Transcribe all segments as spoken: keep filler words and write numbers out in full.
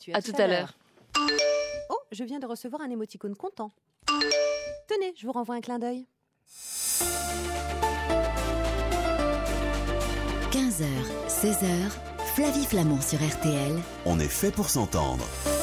reçu. À, à tout à l'heure. Oh, je viens de recevoir un émoticône content. Tenez, je vous renvoie un clin d'œil. quinze heures, seize heures, Flavie Flamand sur R T L. On est fait pour s'entendre.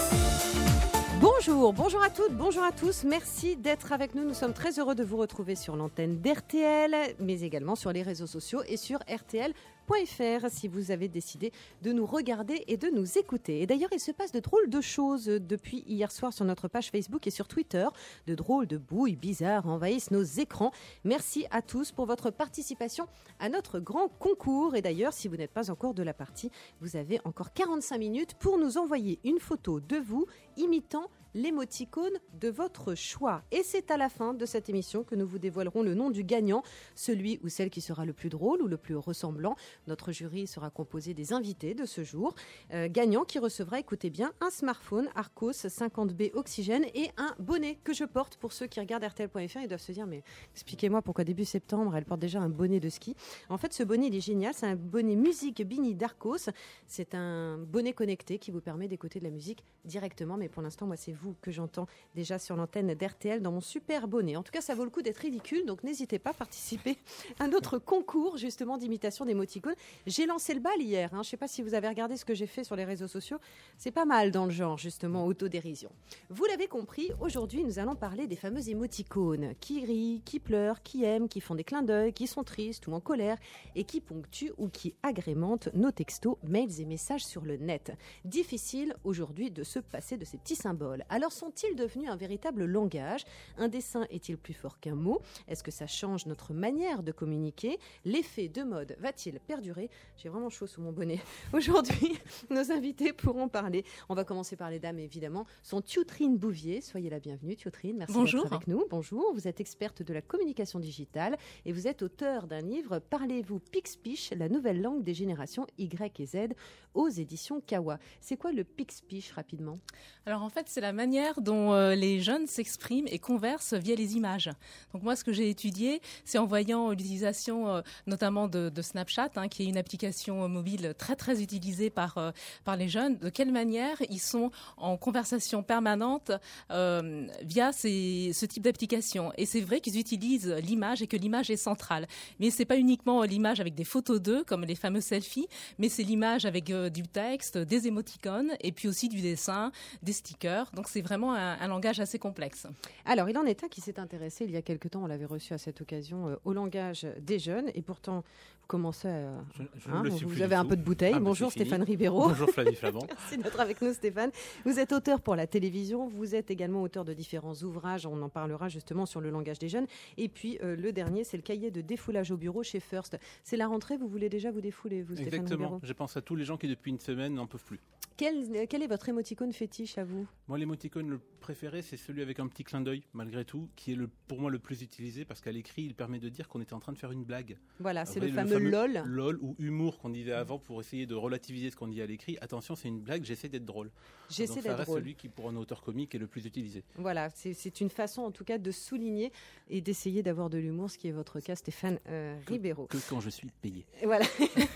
Bonjour, bonjour à toutes, bonjour à tous. Merci d'être avec nous. Nous sommes très heureux de vous retrouver sur l'antenne d'R T L, mais également sur les réseaux sociaux et sur R T L point F R si vous avez décidé de nous regarder et de nous écouter. Et d'ailleurs, il se passe de drôles de choses depuis hier soir sur notre page Facebook et sur Twitter. De drôles de bouilles bizarres envahissent nos écrans. Merci à tous pour votre participation à notre grand concours. Et d'ailleurs, si vous n'êtes pas encore de la partie, vous avez encore quarante-cinq minutes pour nous envoyer une photo de vous imitant l'émoticône de votre choix. Et c'est à la fin de cette émission que nous vous dévoilerons le nom du gagnant, celui ou celle qui sera le plus drôle ou le plus ressemblant. Notre jury sera composé des invités de ce jour. Euh, gagnant qui recevra, écoutez bien, un smartphone Arcos cinquante B Oxygène et un bonnet que je porte. Pour ceux qui regardent R T L point F R, ils doivent se dire, mais expliquez-moi pourquoi début septembre, elle porte déjà un bonnet de ski. En fait, ce bonnet, il est génial. C'est un bonnet musique Bini d'Arcos. C'est un bonnet connecté qui vous permet d'écouter de la musique directement. Mais pour l'instant, moi, c'est vous que j'entends déjà sur l'antenne d'R T L dans mon super bonnet. En tout cas, ça vaut le coup d'être ridicule, donc n'hésitez pas à participer à notre concours justement d'imitation d'émoticônes. J'ai lancé le bal hier, hein. Je ne sais pas si vous avez regardé ce que j'ai fait sur les réseaux sociaux. C'est pas mal dans le genre justement autodérision. Vous l'avez compris, aujourd'hui nous allons parler des fameux émoticônes qui rient, qui pleurent, qui aiment, qui font des clins d'œil, qui sont tristes ou en colère et qui ponctuent ou qui agrémentent nos textos, mails et messages sur le net. Difficile aujourd'hui de se passer de ces petits symboles. Alors sont-ils devenus un véritable langage ? Un dessin est-il plus fort qu'un mot ? Est-ce que ça change notre manière de communiquer ? L'effet de mode va-t-il perdurer ? J'ai vraiment chaud sous mon bonnet. Aujourd'hui, nos invités pourront parler. On va commencer par les dames, évidemment. Sont Thiotrine Bouvier. Soyez la bienvenue, Thiotrine. Merci Bonjour. d'être avec nous. Bonjour. Vous êtes experte de la communication digitale et vous êtes auteur d'un livre « Parlez-vous Pixpish, la nouvelle langue des générations Y et Z » aux éditions Kawa. C'est quoi le Pixpish, rapidement ? Alors en fait, c'est la manière dont euh, les jeunes s'expriment et conversent via les images. Donc moi, ce que j'ai étudié, c'est en voyant l'utilisation euh, notamment de, de Snapchat, hein, qui est une application mobile très très utilisée par euh, par les jeunes. De quelle manière ils sont en conversation permanente euh, via ces, ce type d'application. Et c'est vrai qu'ils utilisent l'image et que l'image est centrale. Mais c'est pas uniquement l'image avec des photos d'eux, comme les fameux selfies, mais c'est l'image avec euh, du texte, des émoticônes et puis aussi du dessin, des stickers. Donc c'est vraiment un, un langage assez complexe. Alors, il en est un qui s'est intéressé il y a quelque temps, on l'avait reçu à cette occasion, euh, au langage des jeunes. Et pourtant, vous commencez à... Je, je hein, le vous suis vous plus avez du un tout. peu de bouteille. Ah, Bonjour bah, c'est Stéphane fini. Ribeiro. Bonjour Flavie Flamand. Merci d'être avec nous Stéphane. Vous êtes auteur pour la télévision, vous êtes également auteur de différents ouvrages, on en parlera justement sur le langage des jeunes. Et puis euh, le dernier, c'est le cahier de défoulage au bureau chez First. C'est la rentrée, vous voulez déjà vous défouler, vous Stéphane Exactement. Ribeiro ? Je pense à tous les gens qui depuis une semaine n'en peuvent plus. Quel, quel est votre émoticône fétiche à vous ? Moi, l'émoticône le préféré, c'est celui avec un petit clin d'œil, malgré tout, qui est le, pour moi le plus utilisé parce qu'à l'écrit, il permet de dire qu'on était en train de faire une blague. Voilà, c'est Après, le fameux, le fameux LOL. LOL ou humour qu'on disait avant pour essayer de relativiser ce qu'on dit à l'écrit. Attention, c'est une blague, j'essaie d'être drôle. J'essaie Donc, d'être ça reste drôle. celui qui, pour un auteur comique, est le plus utilisé. Voilà, c'est, c'est une façon en tout cas de souligner et d'essayer d'avoir de l'humour, ce qui est votre cas, Stéphane euh, que, Ribeiro. Que quand je suis payé. Voilà.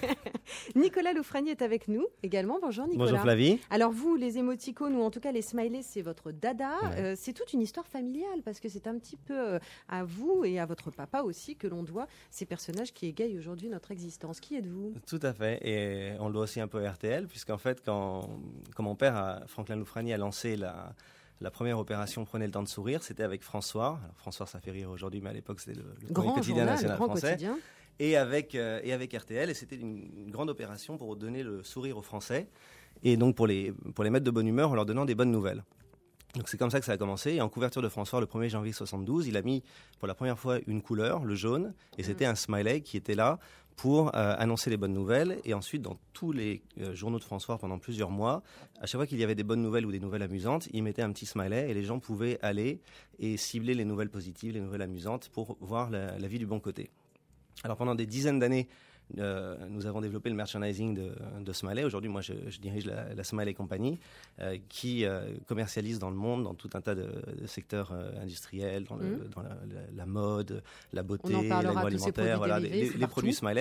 Nicolas Loufrani est avec nous également. Bonjour Nicolas. Bonjour Flavie. Alors vous, les émoticônes ou en tout cas les smileys, c'est votre dada. Ouais. Euh, c'est toute une histoire familiale parce que c'est un petit peu euh, à vous et à votre papa aussi que l'on doit ces personnages qui égayent aujourd'hui notre existence. Qui êtes-vous ? Tout à fait. Et on le doit aussi un peu à R T L puisqu'en fait, quand, quand mon père, a, Franklin Loufrani, a lancé la... La première opération Prenez le temps de sourire, c'était avec François. Alors, François, ça fait rire aujourd'hui, mais à l'époque, c'était le, le grand quotidien journal, national grand français. Quotidien. Et avec, euh, et avec R T L, et c'était une, une grande opération pour donner le sourire aux Français. Et donc, pour les, pour les mettre de bonne humeur en leur donnant des bonnes nouvelles. Donc, c'est comme ça que ça a commencé. Et en couverture de François, le premier janvier soixante-douze, il a mis pour la première fois une couleur, le jaune. Et c'était un smiley qui était là pour euh, annoncer les bonnes nouvelles. Et ensuite, dans tous les euh, journaux de François pendant plusieurs mois, à chaque fois qu'il y avait des bonnes nouvelles ou des nouvelles amusantes, il mettait un petit smiley et les gens pouvaient aller et cibler les nouvelles positives, les nouvelles amusantes pour voir la, la vie du bon côté. Alors pendant des dizaines d'années, euh, nous avons développé le merchandising de, de Smiley. Aujourd'hui, moi, je, je dirige la, la Smiley Company, euh, qui euh, commercialise dans le monde, dans tout un tas de, de secteurs euh, industriels, dans, le, mmh. dans la, la, la mode, la beauté, l'agroalimentaire, voilà, les, les, les produits Smiley.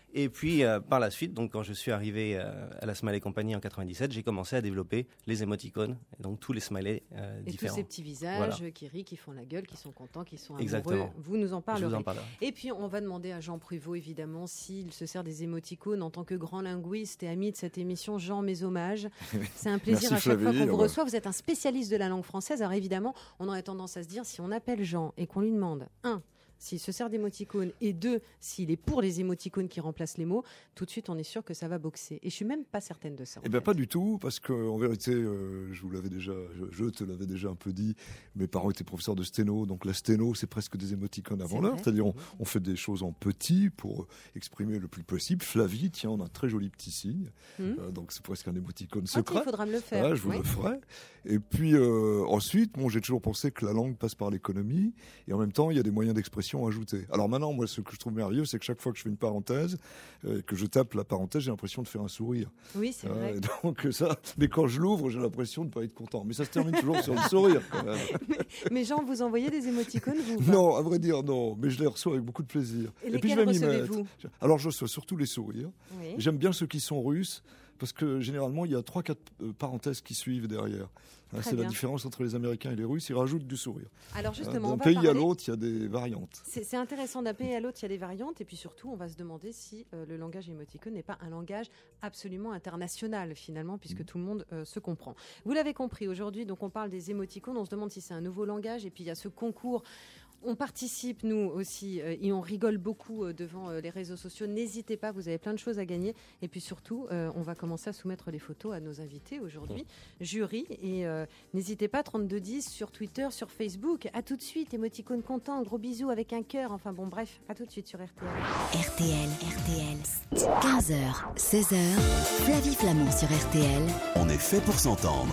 Et puis, euh, par la suite, donc, quand je suis arrivé euh, à la Smiley Company en quatre-vingt-dix-sept, j'ai commencé à développer les émoticônes, et donc tous les smileys euh, et différents. tous ces petits visages Voilà. qui rient, qui font la gueule, qui sont contents, qui sont amoureux. Exactement. Vous nous en Je parlerez. vous en parlerai. Et puis, on va demander à Jean Pruvot, évidemment, s'il se sert des émoticônes en tant que grand linguiste et ami de cette émission. Jean, mes hommages. C'est un plaisir Merci à chaque Flavie, fois qu'on vous ouais. reçoit. Vous êtes un spécialiste de la langue française. Alors, évidemment, on aurait tendance à se dire, si on appelle Jean et qu'on lui demande, un, s'il se sert d'émoticônes, et deux, s'il est pour les émoticônes qui remplacent les mots, tout de suite, on est sûr que ça va boxer. Et je suis même pas certaine de ça. Eh en bien, fait. pas du tout, parce qu'en vérité, euh, je vous l'avais déjà, je, je te l'avais déjà un peu dit, mes parents étaient professeurs de sténo, donc la sténo, c'est presque des émoticônes avant C'est l'heure, vrai. c'est-à-dire on, on fait des choses en petit pour exprimer le plus possible. Flavie, tiens, on a un très joli petit signe, Hum. euh, donc c'est presque un émoticône Ah, tiens, secret. il faudra me le faire. Ah, je vous Oui. le ferai. Et puis euh, ensuite, bon, j'ai toujours pensé que la langue passe par l'économie, et en même temps, il y a des moyens d'expression ajoutés. Alors maintenant, moi, ce que je trouve merveilleux, c'est que chaque fois que je fais une parenthèse, euh, que je tape la parenthèse, j'ai l'impression de faire un sourire. Oui, c'est Euh, vrai. et donc ça, mais quand je l'ouvre, j'ai l'impression de ne pas être content. Mais ça se termine toujours sur le sourire, quand même. Mais Jean, vous envoyez des émoticônes, vous ou pas Non, à vrai dire, non. Mais je les reçois avec beaucoup de plaisir. Et puis je lesquels vais m'y mettre. recevez-vous ? Alors je reçois surtout les sourires. Oui. J'aime bien ceux qui sont russes, parce que généralement, il y a trois, quatre euh, parenthèses qui suivent derrière. Hein, Très c'est la bien. différence entre les Américains et les Russes. Ils rajoutent du sourire. Alors Hein, justement, on D'un va pays parler... à l'autre, il y a des variantes. C'est c'est intéressant, d'un pays à l'autre, il y a des variantes. Et puis surtout, on va se demander si euh, le langage émoticône n'est pas un langage absolument international, finalement, puisque tout le monde euh, se comprend. Vous l'avez compris, aujourd'hui, donc on parle des émoticônes. On se demande si c'est un nouveau langage. Et puis il y a ce concours. On participe, nous aussi, euh, et on rigole beaucoup euh, devant euh, les réseaux sociaux. N'hésitez pas, vous avez plein de choses à gagner. Et puis surtout, euh, on va commencer à soumettre les photos à nos invités aujourd'hui, jury. Et euh, n'hésitez pas, trente-deux dix sur Twitter, sur Facebook. À tout de suite, émoticône content, gros bisous avec un cœur. Enfin bon, bref, à tout de suite sur R T L. R T L, R T L. quinze heures, seize heures, Flavie Flamand sur R T L. On est fait pour s'entendre.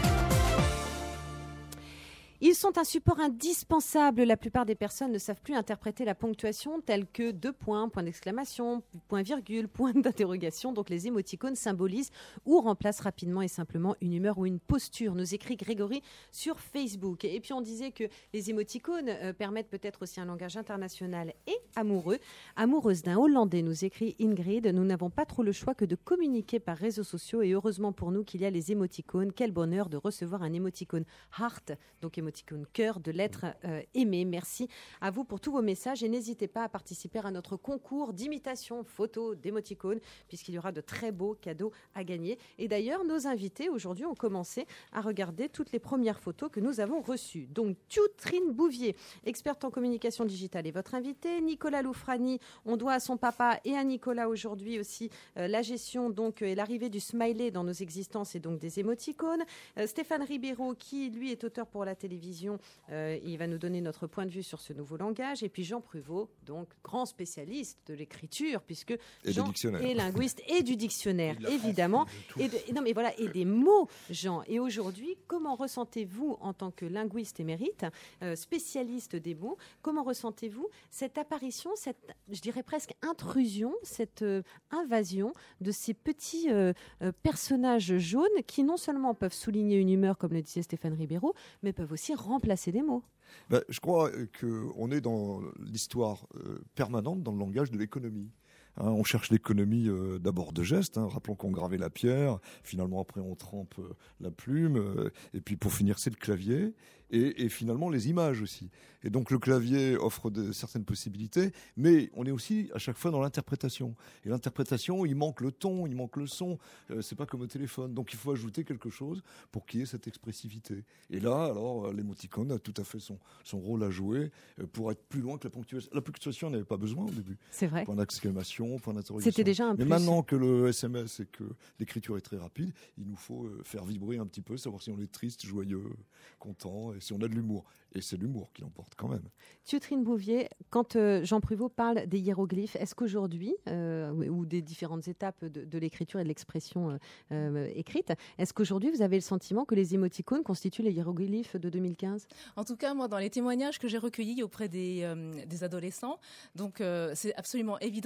Ils sont un support indispensable. La plupart des personnes ne savent plus interpréter la ponctuation telle que deux points, point d'exclamation, point virgule, point d'interrogation. Donc les émoticônes symbolisent ou remplacent rapidement et simplement une humeur ou une posture, nous écrit Grégory sur Facebook. Et puis on disait que les émoticônes euh, permettent peut-être aussi un langage international et amoureux. Amoureuse d'un Hollandais, nous écrit Ingrid, nous n'avons pas trop le choix que de communiquer par réseaux sociaux et heureusement pour nous qu'il y a les émoticônes. Quel bonheur de recevoir un émoticône heart, donc émoticône cœur, de l'être euh, aimé. Merci à vous pour tous vos messages et n'hésitez pas à participer à notre concours d'imitation photo d'émoticônes puisqu'il y aura de très beaux cadeaux à gagner. Et d'ailleurs, nos invités aujourd'hui ont commencé à regarder toutes les premières photos que nous avons reçues. Donc, Tutrine Bouvier, experte en communication digitale, est votre invité. Nicolas Loufrani, on doit à son papa et à Nicolas aujourd'hui aussi euh, la gestion donc et l'arrivée du smiley dans nos existences et donc des émoticônes. Euh, Stéphane Ribeiro, qui lui est auteur pour la télévision, euh, il va nous donner notre point de vue sur ce nouveau langage. Et puis Jean Pruvot, donc grand spécialiste de l'écriture, puisque Et Jean du dictionnaire. est linguiste et du dictionnaire, Et de la évidemment. France, de tout. Et, de- et non, mais voilà, et des mots, Jean. Et aujourd'hui, comment ressentez-vous, en tant que linguiste émérite, euh, spécialiste des mots, comment ressentez-vous cette apparition, cette, je dirais presque intrusion, cette euh, invasion de ces petits euh, euh, personnages jaunes qui non seulement peuvent souligner une humeur, comme le disait Stéphane Ribeiro, mais peuvent aussi remplacer des mots. Ben, je crois qu'on est dans l'histoire euh, permanente dans le langage de l'économie. Hein, on cherche l'économie euh, d'abord de gestes. Hein, rappelons qu'on gravait la pierre, finalement après on trempe euh, la plume, euh, et puis pour finir c'est le clavier, et, et finalement les images aussi. Et donc le clavier offre de, certaines possibilités, mais on est aussi à chaque fois dans l'interprétation. Et l'interprétation, il manque le ton, il manque le son. Euh, c'est pas comme au téléphone. Donc il faut ajouter quelque chose pour qu'il y ait cette expressivité. Et là, alors euh, l'émoticône a tout à fait son, son rôle à jouer euh, pour être plus loin que la ponctuation. La ponctuation, on n'avait pas besoin au début. C'est vrai. Point d'exclamation, point d'interrogation. C'était déjà un Mais plus. maintenant que le S M S et que l'écriture est très rapide, il nous faut euh, faire vibrer un petit peu, savoir si on est triste, joyeux, content, et si on a de l'humour. Et c'est l'humour qui l'emporte quand même. Tutrine Bouvier, quand euh, Jean Pruvot parle des hiéroglyphes, est-ce qu'aujourd'hui, euh, ou des différentes étapes de, de l'écriture et de l'expression euh, euh, écrite, est-ce qu'aujourd'hui vous avez le sentiment que les émoticônes constituent les hiéroglyphes de deux mille quinze ? En tout cas, moi, dans les témoignages que j'ai recueillis auprès des, euh, des adolescents, donc euh, c'est absolument évident pour eux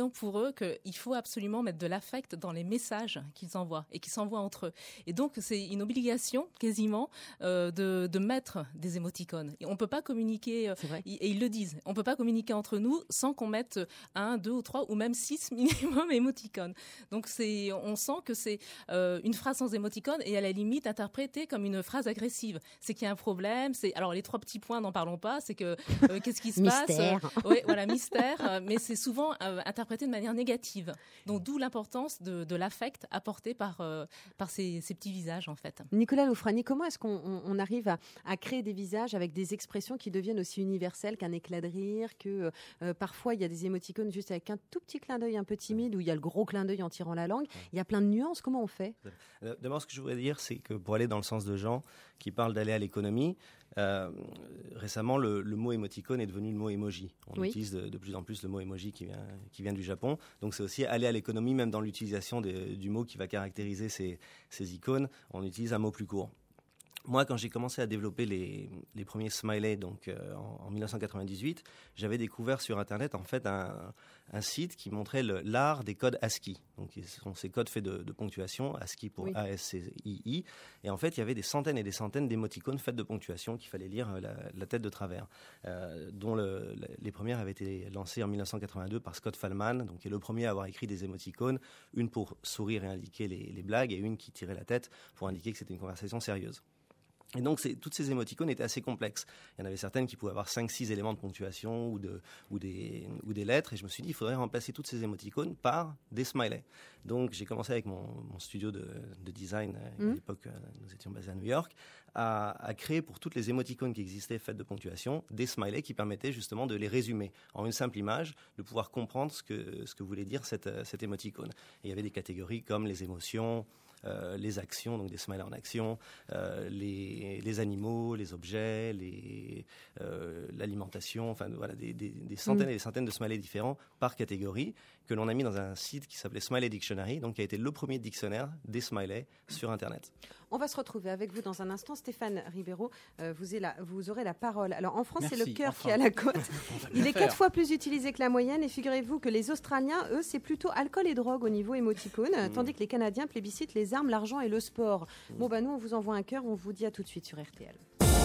eux qu'il faut absolument mettre de l'affect dans les messages qu'ils envoient et qu'ils s'envoient entre eux. Et donc, c'est une obligation quasiment euh, de, de mettre des émoticônes. Et on ne peut pas communiquer, euh, et ils le disent, on ne peut pas communiquer entre nous sans qu'on mette un, deux ou trois ou même six minimum émoticônes. Donc, c'est, on sent que c'est euh, une phrase sans émoticône et à la limite interprétée comme une phrase agressive. C'est qu'il y a un problème. C'est, alors, les trois petits points, n'en parlons pas. C'est que euh, qu'est-ce qui se passe Mystère. euh, ouais, voilà, mystère. Euh, mais c'est souvent euh, interprété de manière négative. Donc, d'où l'importance de, de l'affect apporté par, euh, par ces, ces petits visages, en fait. Nicolas Loufrani, comment est-ce qu'on on, on arrive à, à créer des visages avec des expressions qui deviennent aussi universelles qu'un éclat de rire, que euh, parfois il y a des émoticônes juste avec un tout petit clin d'œil un peu timide, où il y a le gros clin d'œil en tirant la langue. Il y a plein de nuances. Comment on fait ? D'abord, ce que je voudrais dire, c'est que pour aller dans le sens de Jean, qui parle d'aller à l'économie, euh, récemment, le, le mot émoticône est devenu le mot emoji. On oui. utilise de, de plus en plus le mot emoji qui vient, qui vient du Japon. Donc, c'est aussi aller à l'économie, même dans l'utilisation des, du mot qui va caractériser ces, ces icônes. On utilise un mot plus court. Moi, quand j'ai commencé à développer les, les premiers smileys, donc euh, en, en mille neuf cent quatre-vingt-dix-huit, j'avais découvert sur Internet en fait un, un site qui montrait le, l'art des codes ASCII. Donc, ce sont ces codes faits de, de ponctuation, ASCII pour oui. A S C I I. Et en fait, il y avait des centaines et des centaines d'émoticônes faites de ponctuation qu'il fallait lire la, la tête de travers, euh, dont le, les premières avaient été lancées en mille neuf cent quatre-vingt-deux par Scott Fahlman, donc qui est le premier à avoir écrit des émoticônes, une pour sourire et indiquer les, les blagues, et une qui tirait la tête pour indiquer que c'était une conversation sérieuse. Et donc, c'est, toutes ces émoticônes étaient assez complexes. Il y en avait certaines qui pouvaient avoir cinq six éléments de ponctuation ou, de, ou, des, ou des lettres. Et je me suis dit, il faudrait remplacer toutes ces émoticônes par des smileys. Donc, j'ai commencé avec mon, mon studio de, de design. Mmh. À l'époque, nous étions basés à New York, à, à créer pour toutes les émoticônes qui existaient faites de ponctuation, des smileys qui permettaient justement de les résumer en une simple image, de pouvoir comprendre ce que, ce que voulait dire cette, cette émoticône. Et il y avait des catégories comme les émotions, Euh, les actions, donc des smileys en action, euh, les, les animaux, les objets, les, euh, l'alimentation, enfin voilà, des, des, des centaines mmh. et des centaines de smileys différents par catégorie que l'on a mis dans un site qui s'appelait Smiley Dictionary, donc qui a été le premier dictionnaire des smileys sur Internet. On va se retrouver avec vous dans un instant. Stéphane Ribeiro, euh, vous, la, vous aurez la parole. Alors en France, Merci, c'est le cœur enfin. qui a la cote. Il est quatre fois plus utilisé que la moyenne et figurez-vous que les Australiens, eux, c'est plutôt alcool et drogue au niveau émoticône, mmh. tandis que les Canadiens plébiscitent les armes, l'argent et le sport. Mmh. Bon, bah nous, on vous envoie un cœur, on vous dit à tout de suite sur R T L.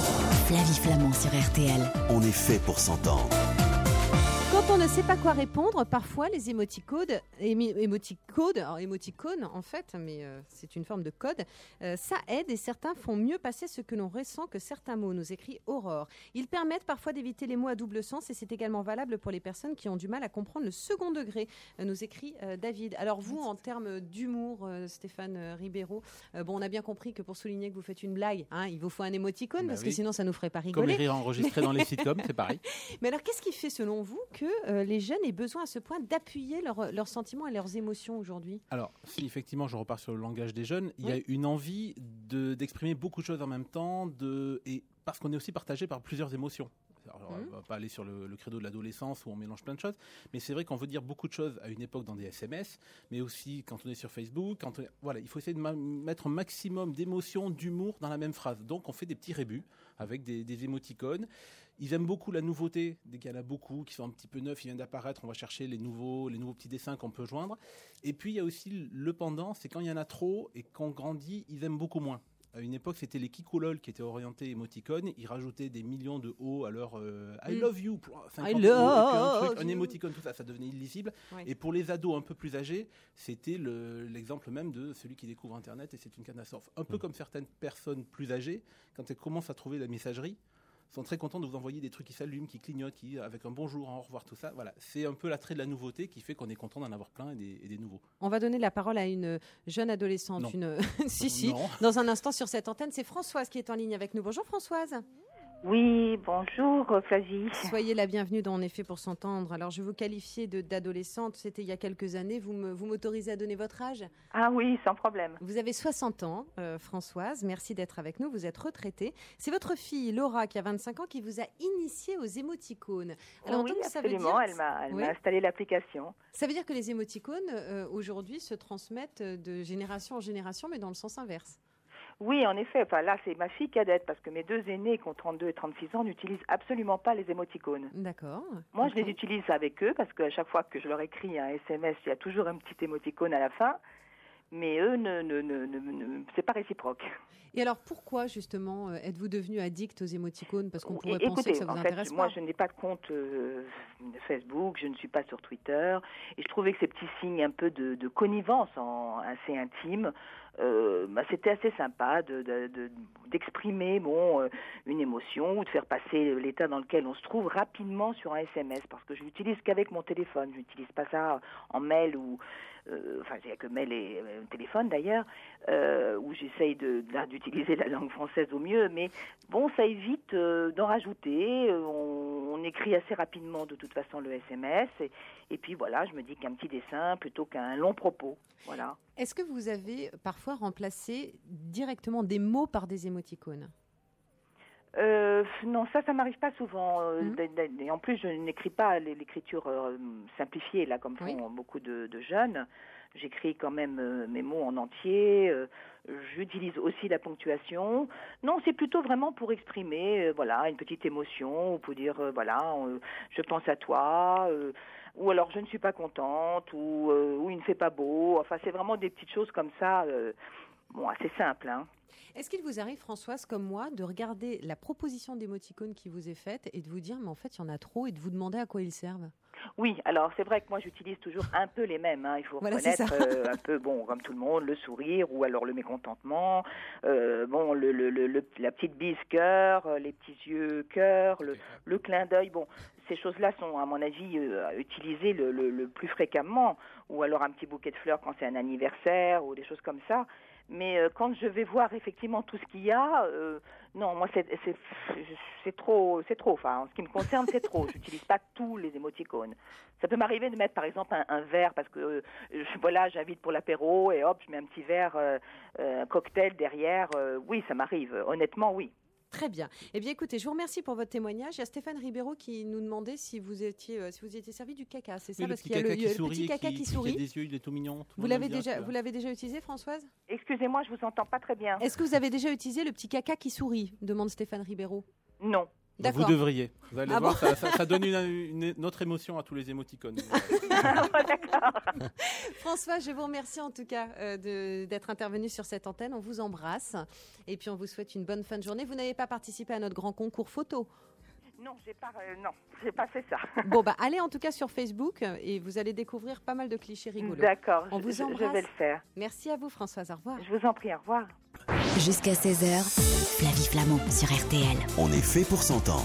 Flavie Flamand sur R T L. On est fait pour s'entendre. Quand on ne sait pas quoi répondre, parfois les émoticodes, émi, émoticodes, alors émoticônes en fait, mais euh, c'est une forme de code, euh, ça aide et certains font mieux passer ce que l'on ressent que certains mots, nous écrit Aurore. Ils permettent parfois d'éviter les mots à double sens et c'est également valable pour les personnes qui ont du mal à comprendre le second degré, euh, nous écrit euh, David. Alors vous, en termes d'humour, euh, Stéphane euh, Ribeiro, euh, bon, on a bien compris que pour souligner que vous faites une blague, hein, il vous faut un émoticône bah parce oui. que sinon ça nous ferait pas rigoler. Comme les rires enregistrés dans les sitcoms, c'est pareil. Mais alors qu'est-ce qui fait selon vous que euh, les jeunes aient besoin à ce point d'appuyer leur, leurs sentiments et leurs émotions aujourd'hui ? Alors, si effectivement je repars sur le langage des jeunes, il oui. y a une envie de, d'exprimer beaucoup de choses en même temps, de, et parce qu'on est aussi partagé par plusieurs émotions. Alors, mmh. on ne va pas aller sur le, le credo de l'adolescence où on mélange plein de choses, mais c'est vrai qu'on veut dire beaucoup de choses à une époque dans des S M S, mais aussi quand on est sur Facebook. Quand on est, voilà, il faut essayer de ma- mettre un maximum d'émotions, d'humour dans la même phrase. Donc on fait des petits rébus avec des, des émoticônes. Ils aiment beaucoup la nouveauté, dès qu'il y en a beaucoup qui sont un petit peu neufs, ils viennent d'apparaître, on va chercher les nouveaux, les nouveaux petits dessins qu'on peut joindre. Et puis il y a aussi le pendant, c'est quand il y en a trop et qu'on grandit, ils aiment beaucoup moins. À une époque, c'était les Kikolol qui étaient orientés émoticônes. Ils rajoutaient des millions de O à leur euh, I love you, I love un, truc, un émoticône, tout ça, ça devenait illisible. Oui. Et pour les ados un peu plus âgés, c'était le, l'exemple même de celui qui découvre Internet et c'est une catastrophe. Un peu mmh. comme certaines personnes plus âgées, quand elles commencent à trouver la messagerie, sont très contents de vous envoyer des trucs qui s'allument, qui clignotent, qui, avec un bonjour, un au revoir, tout ça. Voilà, c'est un peu l'attrait de la nouveauté qui fait qu'on est content d'en avoir plein et des, et des nouveaux. On va donner la parole à une jeune adolescente. Non. Une... si, si, non. Dans un instant sur cette antenne. C'est Françoise qui est en ligne avec nous. Bonjour Françoise. Oui, bonjour Flavie. Soyez la bienvenue dans On est fait pour s'entendre. Alors je vous qualifiais de, d'adolescente, c'était il y a quelques années. Vous, me, vous m'autorisez à donner votre âge ? Ah oui, sans problème. Vous avez soixante ans, euh, Françoise. Merci d'être avec nous. Vous êtes retraitée. C'est votre fille Laura qui a vingt-cinq ans qui vous a initié aux émoticônes. Alors, oui, donc, absolument. Ça veut dire... Elle m'a, elle oui. m'a installé l'application. Ça veut dire que les émoticônes euh, aujourd'hui se transmettent de génération en génération, mais dans le sens inverse. Oui, en effet. Enfin, là, c'est ma fille cadette, parce que mes deux aînés, qui ont trente-deux et trente-six ans, n'utilisent absolument pas les émoticônes. D'accord. Moi, okay. je les utilise avec eux, parce qu'à chaque fois que je leur écris un S M S, il y a toujours un petit émoticône à la fin. Mais eux, ne, ne, ne, ne, ne, c'est pas réciproque. Et alors, pourquoi, justement, êtes-vous devenu addict aux émoticônes? Parce qu'on pourrait Écoutez, penser que ça vous en intéresse fait, pas. Moi, je n'ai pas de compte euh, Facebook, je ne suis pas sur Twitter. Et je trouvais que ces petits signes un peu de, de connivence en, assez intimes, euh, bah, c'était assez sympa de, de, de, d'exprimer bon, euh, une émotion ou de faire passer l'état dans lequel on se trouve rapidement sur un S M S. Parce que je l'utilise qu'avec mon téléphone. Je n'utilise pas ça en mail ou... Euh, enfin, il n'y a que mail et euh, téléphone d'ailleurs, euh, où j'essaye de, de, d'utiliser la langue française au mieux, mais bon, ça évite euh, d'en rajouter, euh, on, on écrit assez rapidement de toute façon le S M S, et, et puis voilà, je me dis qu'un petit dessin plutôt qu'un long propos, voilà. Est-ce que vous avez parfois remplacé directement des mots par des émoticônes ? Euh, non, ça, ça m'arrive pas souvent. Euh, Mmh. Et en plus, je n'écris pas l'écriture euh, simplifiée, là, comme font Oui. beaucoup de, de jeunes. J'écris quand même euh, mes mots en entier. Euh, j'utilise aussi la ponctuation. Non, c'est plutôt vraiment pour exprimer, euh, voilà, une petite émotion, ou pour dire, euh, voilà, euh, je pense à toi, euh, ou alors je ne suis pas contente, ou, euh, ou il ne fait pas beau. Enfin, c'est vraiment des petites choses comme ça, euh, bon, assez simples, hein. Est-ce qu'il vous arrive, Françoise, comme moi, de regarder la proposition d'émoticônes qui vous est faite et de vous dire, mais en fait, il y en a trop, et de vous demander à quoi ils servent ? Oui, alors c'est vrai que moi j'utilise toujours un peu les mêmes, hein. Il faut Voilà, reconnaître euh, un peu, bon, comme tout le monde, le sourire ou alors le mécontentement, euh, bon, le, le, le, le, la petite bise cœur, les petits yeux cœur, le, le clin d'œil, bon, ces choses-là sont à mon avis euh, utilisées le, le, le plus fréquemment, ou alors un petit bouquet de fleurs quand c'est un anniversaire ou des choses comme ça. Mais euh, quand je vais voir effectivement tout ce qu'il y a, euh, non, moi c'est, c'est, c'est trop, c'est trop. Enfin, en ce qui me concerne, c'est trop. J'utilise pas tous les émoticônes. Ça peut m'arriver de mettre par exemple un, un verre parce que euh, je, voilà, j'invite pour l'apéro et hop, je mets un petit verre, euh, euh, un cocktail derrière. Euh, oui, ça m'arrive. Honnêtement, oui. Très bien. Eh bien, écoutez, je vous remercie pour votre témoignage. Il y a Stéphane Ribeiro qui nous demandait si vous étiez, euh, si vous étiez servi du caca. C'est ça, oui, parce qu'il y a le, qui le sourit, petit caca qui, qui sourit. Il a des yeux, il est tout mignon. Tout vous l'avez bien, déjà, vous l'avez déjà utilisé, Françoise ? Excusez-moi, je vous entends pas très bien. Est-ce que vous avez déjà utilisé le petit caca qui sourit ? Demande Stéphane Ribeiro. Non. D'accord. Vous devriez. Vous allez Ah voir, bon ça, ça, ça donne une, une, une autre émotion à tous les émoticônes. D'accord. François, je vous remercie en tout cas euh, de, d'être intervenu sur cette antenne. On vous embrasse et puis on vous souhaite une bonne fin de journée. Vous n'avez pas participé à notre grand concours photo ? Non, j'ai pas, euh, non, j'ai pas fait ça. Bon, bah allez en tout cas sur Facebook et vous allez découvrir pas mal de clichés rigolos. D'accord, On je, vous je embrasse. vais le faire. Merci à vous, Françoise. Au revoir. Je vous en prie, au revoir. Jusqu'à seize heures, Flavie Flamand sur R T L. On est fait pour s'entendre.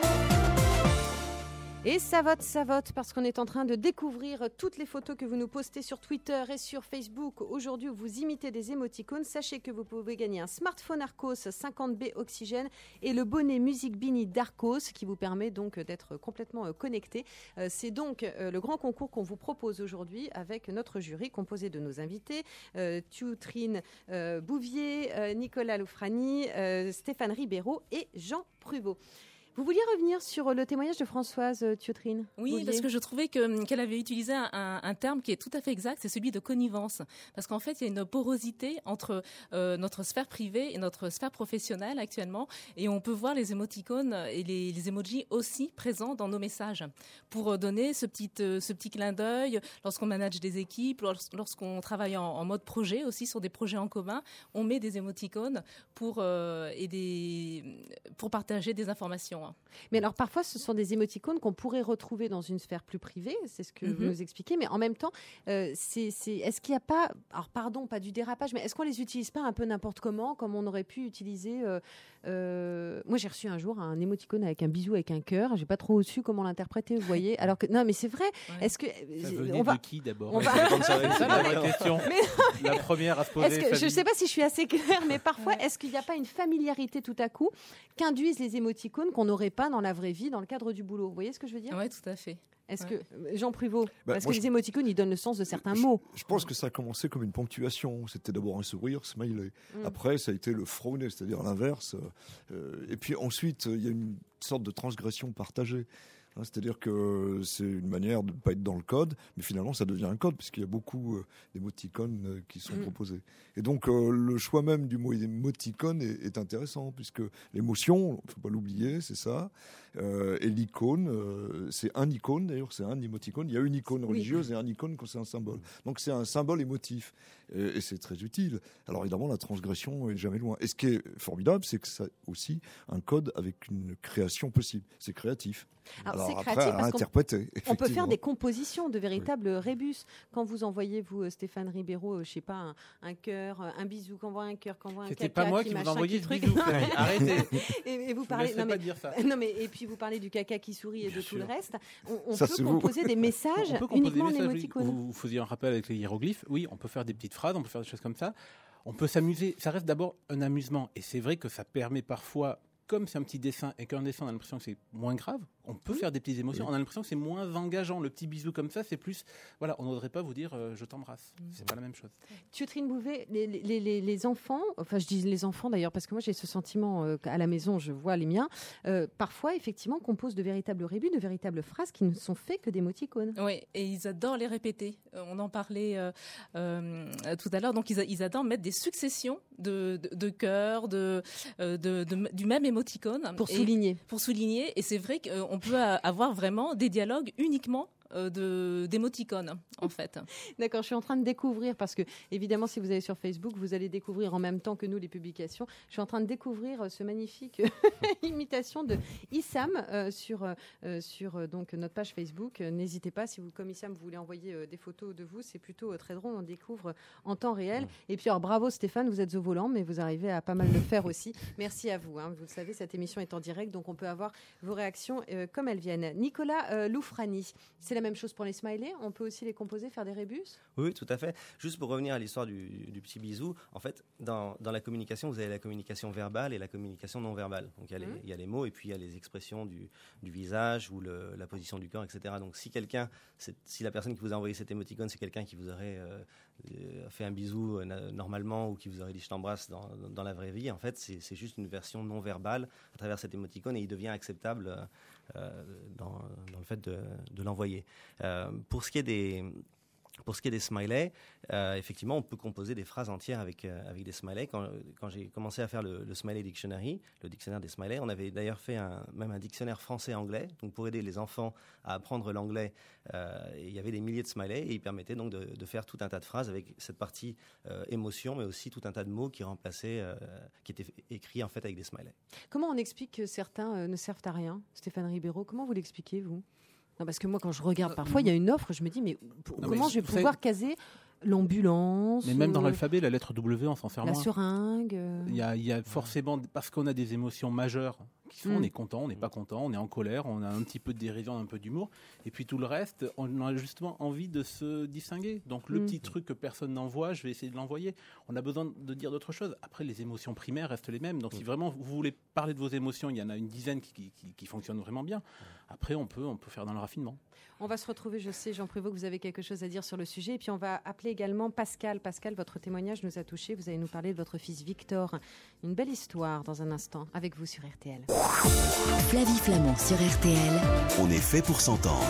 Et ça vote, ça vote, parce qu'on est en train de découvrir toutes les photos que vous nous postez sur Twitter et sur Facebook. Aujourd'hui, où vous imitez des émoticônes, sachez que vous pouvez gagner un smartphone Arcos cinquante B Oxygène et le bonnet Music Beanie d'Arcos, qui vous permet donc d'être complètement connecté. C'est donc le grand concours qu'on vous propose aujourd'hui avec notre jury composé de nos invités, euh, Tutrine euh, Bouvier, euh, Nicolas Loufrani, euh, Stéphane Ribeiro et Jean Pruvot. Vous vouliez revenir sur le témoignage de Françoise Tutrine ? Oui, Bouvier. Parce que je trouvais que, qu'elle avait utilisé un, un, un terme qui est tout à fait exact, c'est celui de connivence. Parce qu'en fait, il y a une porosité entre euh, notre sphère privée et notre sphère professionnelle actuellement. Et on peut voir les émoticônes et les, les emojis aussi présents dans nos messages. Pour donner ce petit, euh, ce petit clin d'œil, lorsqu'on manage des équipes, lors, lorsqu'on travaille en, en mode projet aussi, sur des projets en commun, on met des émoticônes pour, euh, et des, pour partager des informations. Mais alors parfois ce sont des émoticônes qu'on pourrait retrouver dans une sphère plus privée, c'est ce que mm-hmm. vous nous expliquez, mais en même temps, euh, c'est, c'est, est-ce qu'il n'y a pas, alors pardon, pas du dérapage, mais est-ce qu'on les utilise pas un peu n'importe comment, comme on aurait pu utiliser euh, euh, moi j'ai reçu un jour un émoticône avec un bisou avec un cœur, j'ai pas trop su comment l'interpréter, vous voyez, alors que non mais c'est vrai, ouais. Est-ce que ça venait on va, de qui d'abord on va... C'est ça la vraie question. Mais... La première à se poser. Est-ce que, je ne sais pas si je suis assez claire, mais parfois ouais. Est-ce qu'il n'y a pas une familiarité tout à coup qu'induisent les émoticônes qu'on n'aurait pas dans la vraie vie, dans le cadre du boulot. Vous voyez ce que je veux dire ? Oui, tout à fait. Est-ce ouais. que Jean Pruvot, bah, parce que je... les émoticônes, ils donnent le sens de certains je, mots. Je pense que ça a commencé comme une ponctuation. C'était d'abord un sourire, smiley. Mm. Après, ça a été le frowner, c'est-à-dire l'inverse. Euh, et puis ensuite, il y a une sorte de transgression partagée. Hein, c'est-à-dire que c'est une manière de ne pas être dans le code, mais finalement ça devient un code puisqu'il y a beaucoup euh, d'émoticônes euh, qui sont mmh. proposés. Et donc euh, le choix même du mot émoticône est, est intéressant puisque l'émotion, il ne faut pas l'oublier, c'est ça. Euh, et l'icône, euh, c'est un icône d'ailleurs, c'est un émoticône. Il y a une icône religieuse oui. et un icône quand c'est un symbole. Donc c'est un symbole émotif et, et c'est très utile. Alors évidemment la transgression est jamais loin. Et ce qui est formidable, c'est que c'est aussi un code avec une création possible. C'est créatif. Alors, Alors c'est après, créatif à parce interpréter. On peut faire des compositions de véritables oui. rébus. Quand vous envoyez, vous, Stéphane Ribeiro, je sais pas, un, un cœur, un bisou, quand on voit un cœur, quand on voit un caca. C'était pas moi qui, qui vous envoyais ce bisou. Arrêtez. Et, et vous je parlez, non, pas mais, dire ça. non mais et puis vous parlez du caca qui sourit et Bien de sûr. Tout le reste. On, on ça, peut composer vous. des messages on peut uniquement des messages, en émoticône. Vous, vous faisiez un rappel avec les hiéroglyphes. Oui, on peut faire des petites phrases, on peut faire des choses comme ça. On peut s'amuser. Ça reste d'abord un amusement. Et c'est vrai que ça permet parfois, comme c'est un petit dessin et qu'un dessin, on a l'impression que c'est moins grave, on peut oui. faire des petites émotions. Oui. On a l'impression que c'est moins engageant. Le petit bisou comme ça, c'est plus... Voilà, on n'oserait pas vous dire euh, « je t'embrasse mmh. ». C'est pas la même chose. Thiotrine Bouvet, les, les, les, les enfants, enfin je dis les enfants d'ailleurs, parce que moi j'ai ce sentiment euh, à la maison, je vois les miens, euh, parfois effectivement composent de véritables rébus, de véritables phrases qui ne sont faites que d'émoticônes. Oui, et ils adorent les répéter. On en parlait euh, euh, tout à l'heure. Donc ils, ils adorent mettre des successions de, de, de cœurs, de, de, de, de, du même émoticône. Pour souligner. Pour souligner. Et c'est vrai qu'on peut avoir vraiment des dialogues uniquement euh, de, d'émoticônes, en fait. D'accord, je suis en train de découvrir, parce que, évidemment, si vous allez sur Facebook, vous allez découvrir en même temps que nous les publications. Je suis en train de découvrir ce magnifique imitation de Issam euh, sur, euh, sur euh, donc, notre page Facebook. N'hésitez pas, si vous, comme Issam, vous voulez envoyer euh, des photos de vous, c'est plutôt euh, très drôle, on découvre en temps réel. Mmh. Et puis, alors, bravo Stéphane, vous êtes au volant, mais vous arrivez à pas mal le faire aussi. Merci à vous. Hein. Vous le savez, cette émission est en direct, donc on peut avoir vos réactions euh, comme elles viennent. Nicolas euh, Loufrani, c'est la même chose pour les smileys, on peut aussi les composer, faire des rébus? Oui, tout à fait. Juste pour revenir à l'histoire du, du petit bisou, en fait, dans, dans la communication, vous avez la communication verbale et la communication non verbale. Donc il y a, mmh. les, il y a les mots et puis il y a les expressions du, du visage ou le, la position du corps, et cetera. Donc si quelqu'un, si la personne qui vous a envoyé cet émoticône, c'est quelqu'un qui vous aurait euh, fait un bisou euh, normalement ou qui vous aurait dit je t'embrasse dans, dans la vraie vie, en fait, c'est, c'est juste une version non verbale à travers cet émoticône et il devient acceptable euh, Euh, dans, dans le fait de, de l'envoyer. Euh, pour ce qui est des Pour ce qui est des smileys, euh, effectivement, on peut composer des phrases entières avec, euh, avec des smileys. Quand, quand j'ai commencé à faire le, le Smiley Dictionary, le dictionnaire des smileys, on avait d'ailleurs fait un, même un dictionnaire français-anglais, donc pour aider les enfants à apprendre l'anglais. Euh, il y avait des milliers de smileys et ils permettaient donc de, de faire tout un tas de phrases avec cette partie euh, émotion, mais aussi tout un tas de mots qui remplaçaient, euh, qui étaient écrits en fait avec des smileys. Comment on explique que certains euh, ne servent à rien, Stéphane Ribeiro? Comment vous l'expliquez, vous? Non, parce que moi, quand je regarde, parfois, il y a une offre, je me dis, mais pour, non, comment mais je vais pouvoir savez... caser l'ambulance? Mais même euh... dans l'alphabet, la lettre W, on s'en sert moins. La seringue. Il y a, il y a forcément, parce qu'on a des émotions majeures qui sont, mmh. on est content, on n'est pas content, on est en colère, on a un petit peu de dérision, un peu d'humour, et puis tout le reste, on a justement envie de se distinguer. Donc le mmh. petit truc que personne n'envoie, je vais essayer de l'envoyer. On a besoin de dire d'autres choses. Après, les émotions primaires restent les mêmes. Donc mmh. si vraiment vous voulez parler de vos émotions, il y en a une dizaine qui, qui, qui fonctionnent vraiment bien. Après, on peut, on peut faire dans le raffinement. On va se retrouver, je sais, Jean Prévost, que vous avez quelque chose à dire sur le sujet. Et puis, on va appeler également Pascal. Pascal, votre témoignage nous a touchés. Vous allez nous parler de votre fils Victor. Une belle histoire dans un instant avec vous sur R T L. Flavie Flament sur R T L. On est fait pour s'entendre.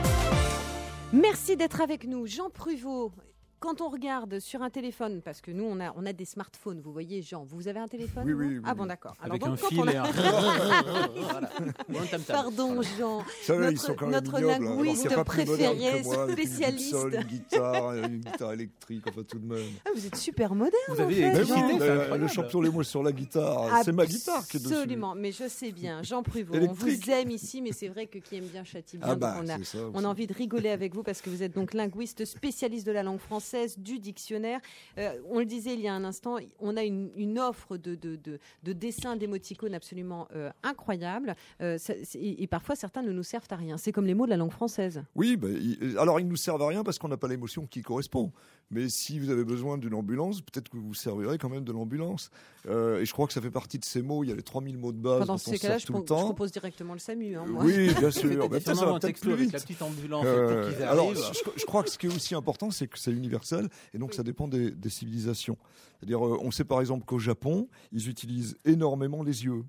Merci d'être avec nous. Jean Prévost. Quand on regarde sur un téléphone, parce que nous, on a, on a des smartphones, vous voyez, Jean, vous avez un téléphone? Oui, oui, oui. Ah bon, d'accord. Avec Alors, un donc, fil on a... et un... voilà. Pardon, voilà. Jean. Ça, notre ils sont quand même notre ignobles, linguiste hein. préféré, moi, spécialiste. Une, une guitare, une guitare électrique, enfin tout de même. Ah, vous êtes super moderne, vous avez en fait, Jean. Le, le champion les mots sur la guitare, Absolument. C'est ma guitare qui est dessus. Absolument, mais je sais bien. Jean Prévost, on vous aime ici, mais c'est vrai que qui aime bien châtie bien. Ah bah, donc on a, ça, on a envie de rigoler avec vous parce que vous êtes donc linguiste spécialiste de la langue française, du dictionnaire. Euh, on le disait il y a un instant, on a une, une offre de, de, de, de dessins, d'émoticônes absolument euh, incroyable. Euh, ça, et, et parfois, certains ne nous servent à rien. C'est comme les mots de la langue française. Oui, bah, il, alors ils ne nous servent à rien parce qu'on n'a pas l'émotion qui correspond. Mais si vous avez besoin d'une ambulance, peut-être que vous vous servirez quand même de l'ambulance. Euh, et je crois que ça fait partie de ces mots. Il y a les trois mille mots de base Pendant dont ces on cas-là, sert je, tout pro- le temps. je propose directement le SAMU. Hein, moi. Oui, bien sûr. Mais ça va peut-être plus vite. Avec la petite ambulance euh, pour qu'ils arrivent. Alors, je, je crois que ce qui est aussi important, c'est que c'est universel. Et donc, oui. ça dépend des, des civilisations. C'est-à-dire, euh, on sait par exemple qu'au Japon, ils utilisent énormément les yeux.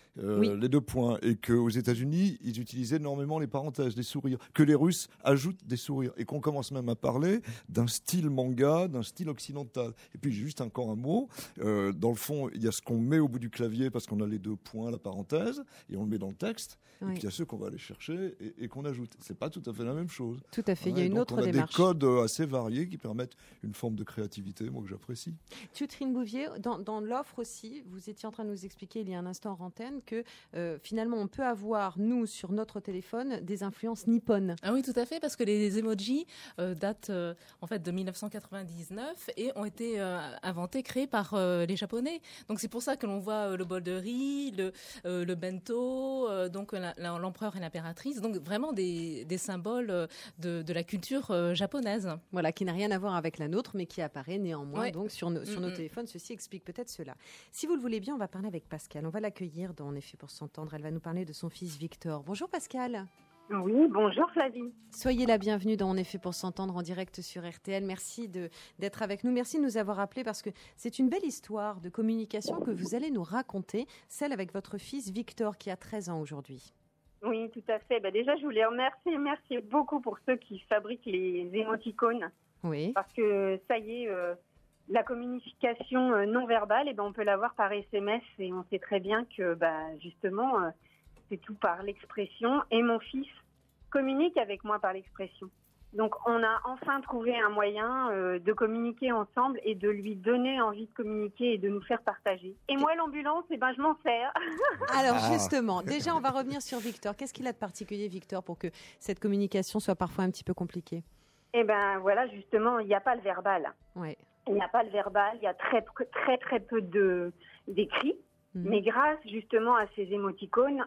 Euh, oui. Les deux points. Et qu'aux États-Unis, ils utilisent énormément les parenthèses, les sourires. Que les Russes ajoutent des sourires. Et qu'on commence même à parler d'un style manga, d'un style occidental. Et puis, juste encore un mot. Euh, dans le fond, il y a ce qu'on met au bout du clavier parce qu'on a les deux points, la parenthèse, et on le met dans le texte. Oui. Et puis, il y a ceux qu'on va aller chercher et, et qu'on ajoute. C'est pas tout à fait la même chose. Tout à fait. Ouais, il y a une autre on a démarche. des codes assez variés qui permettent une forme de créativité, moi, que j'apprécie. Tutrine Bouvier, dans, dans l'offre aussi, vous étiez en train de nous expliquer il y a un instant en antenne que euh, finalement on peut avoir, nous, sur notre téléphone, des influences nippones. Ah oui, tout à fait, parce que les emojis euh, datent euh, en fait de dix-neuf cent quatre-vingt-dix-neuf et ont été euh, inventés, créés par euh, les Japonais. Donc c'est pour ça que l'on voit euh, le bol de riz, le, euh, le bento, euh, donc la, la, l'empereur et l'impératrice, donc vraiment des, des symboles de, de la culture euh, japonaise. Voilà, qui n'a rien à voir avec la nôtre, mais qui apparaît néanmoins ouais. donc sur, no, sur mm-hmm. nos téléphones. Ceci explique peut-être cela. Si vous le voulez bien, on va parler avec Pascal. On va l'accueillir dans En effet pour s'entendre. Elle va nous parler de son fils Victor. Bonjour Pascal. Oui, bonjour Flavie. Soyez la bienvenue dans En effet pour s'entendre en direct sur R T L. Merci de, d'être avec nous. Merci de nous avoir appelés parce que c'est une belle histoire de communication que vous allez nous raconter, celle avec votre fils Victor qui a treize ans aujourd'hui. Oui, tout à fait. Bah déjà, je voulais remercier merci beaucoup pour ceux qui fabriquent les émoticônes. Oui. Parce que ça y est, euh, la communication euh, non verbale, eh ben, on peut l'avoir par S M S et on sait très bien que bah, justement, euh, c'est tout par l'expression. Et mon fils communique avec moi par l'expression. Donc, on a enfin trouvé un moyen euh, de communiquer ensemble et de lui donner envie de communiquer et de nous faire partager. Et moi, l'ambulance, eh ben, je m'en sers. Alors, justement, déjà, on va revenir sur Victor. Qu'est-ce qu'il a de particulier, Victor, pour que cette communication soit parfois un petit peu compliquée ? Eh ben, voilà, justement, il n'y a pas le verbal. Oui. Il n'y a pas le verbal, il y a très, très, très peu de, d'écrits. Mmh. Mais grâce, justement, à ces émoticônes,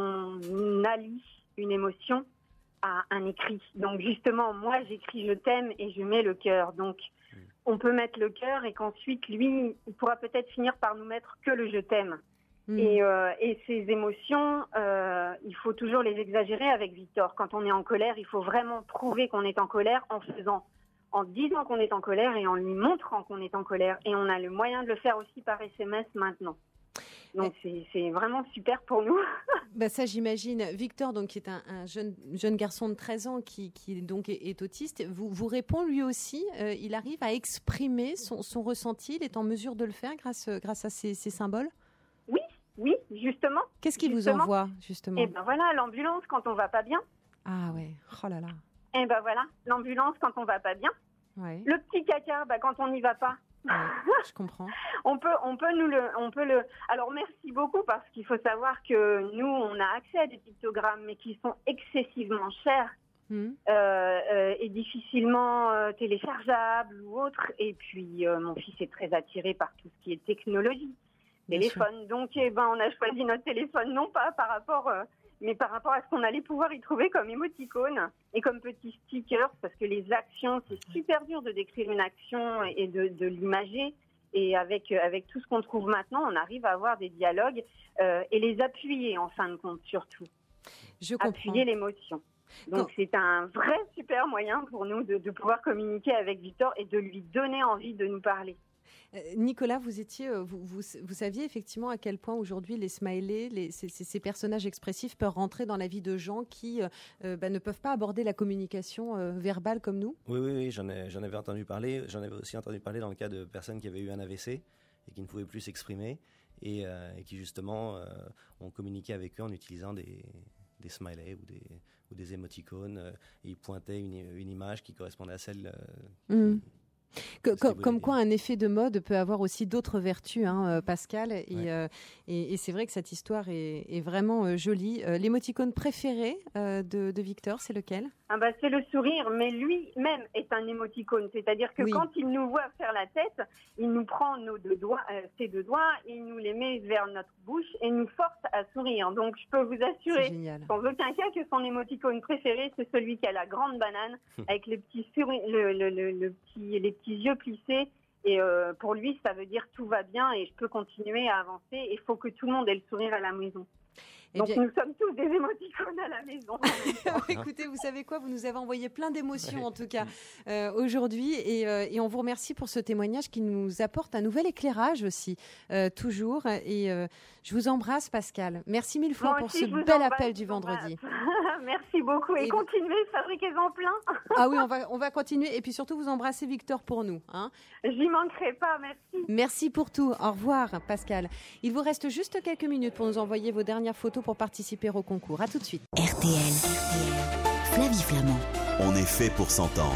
on allie une émotion à un écrit. Donc justement, moi j'écris je t'aime et je mets le cœur. Donc mmh. on peut mettre le cœur et qu'ensuite lui, il pourra peut-être finir par nous mettre que le je t'aime. Mmh. Et, euh, et ces émotions, euh, il faut toujours les exagérer avec Victor. Quand on est en colère, il faut vraiment prouver qu'on est en colère en faisant, en disant qu'on est en colère et en lui montrant qu'on est en colère. Et on a le moyen de le faire aussi par S M S maintenant. Donc c'est, c'est vraiment super pour nous. Bah ça j'imagine. Victor, donc qui est un, un jeune jeune garçon de treize ans qui qui donc est, est autiste, vous vous répond lui aussi. Euh, il arrive à exprimer son, son ressenti. Il est en mesure de le faire grâce grâce à ces, ces symboles. Oui, oui, justement. Qu'est-ce qu'il justement. vous envoie justement ? Eh ben voilà, l'ambulance quand on va pas bien. Ah ouais. Oh là là. Eh ben voilà, l'ambulance quand on va pas bien. Ouais. Le petit caca, bah quand on n'y va pas. Ouais, je comprends. on peut, on peut nous le, on peut le. Alors merci beaucoup parce qu'il faut savoir que nous, on a accès à des pictogrammes, mais qui sont excessivement chers mmh. euh, euh, et difficilement euh, téléchargeables ou autres. Et puis euh, mon fils est très attiré par tout ce qui est technologie, Bien téléphone. Sûr. Donc, eh ben, on a choisi notre téléphone non pas par rapport. Euh, mais par rapport à ce qu'on allait pouvoir y trouver comme émoticône et comme petits stickers, parce que les actions, c'est super dur de décrire une action et de, de l'imager. Et avec, avec tout ce qu'on trouve maintenant, on arrive à avoir des dialogues euh, et les appuyer en fin de compte surtout. Je comprends. Appuyer l'émotion. Donc Quand... c'est un vrai super moyen pour nous de, de pouvoir communiquer avec Victor et de lui donner envie de nous parler. Euh, Nicolas, vous étiez, vous, vous, vous saviez effectivement à quel point aujourd'hui les smileys, les, ces, ces personnages expressifs peuvent rentrer dans la vie de gens qui euh, bah, ne peuvent pas aborder la communication euh, verbale comme nous ? Oui, oui, oui, j'en, ai, j'en avais entendu parler. J'en avais aussi entendu parler dans le cas de personnes qui avaient eu un A V C et qui ne pouvaient plus s'exprimer et, euh, et qui justement euh, ont communiqué avec eux en utilisant des, des smileys ou des, ou des émoticônes. Euh, et ils pointaient une, une image qui correspondait à celle euh, mmh. qui, Que, comme, comme quoi un effet de mode peut avoir aussi d'autres vertus, hein, Pascal. Et, ouais. euh, et, et c'est vrai que cette histoire est, est vraiment euh, jolie. Euh, l'émoticône préféré euh, de, de Victor, c'est lequel ? Ah bah, c'est le sourire, mais lui-même est un émoticône. C'est-à-dire que oui. quand il nous voit faire la tête, il nous prend nos deux doigts, euh, ses deux doigts, il nous les met vers notre bouche et nous force à sourire. Donc je peux vous assurer, sans aucun cas, que son émoticône préféré, c'est celui qui a la grande banane, avec les petits, souri- le, le, le, le petit, les petits yeux plissés. Et euh, pour lui, ça veut dire tout va bien et je peux continuer à avancer. Il faut que tout le monde ait le sourire à la maison. Eh Donc bien... nous sommes tous des émoticônes à la maison. Écoutez, vous savez quoi, vous nous avez envoyé plein d'émotions en tout cas euh, aujourd'hui et, euh, et on vous remercie pour ce témoignage qui nous apporte un nouvel éclairage aussi, euh, toujours. Et euh, je vous embrasse Pascal. Merci mille fois Moi pour aussi, ce je vous bel embrasse, appel du je vous embrasse. vendredi. Merci beaucoup et, Et- continuez, fabriquez-en plein. Ah oui, on va, on va continuer et puis surtout vous embrasser Victor pour nous. Hein. J'y manquerai pas, merci. Merci pour tout. Au revoir Pascal. Il vous reste juste quelques minutes pour nous envoyer vos dernières photos pour participer au concours. À tout de suite. R T L, Flavie Flamand. On est fait pour s'entendre.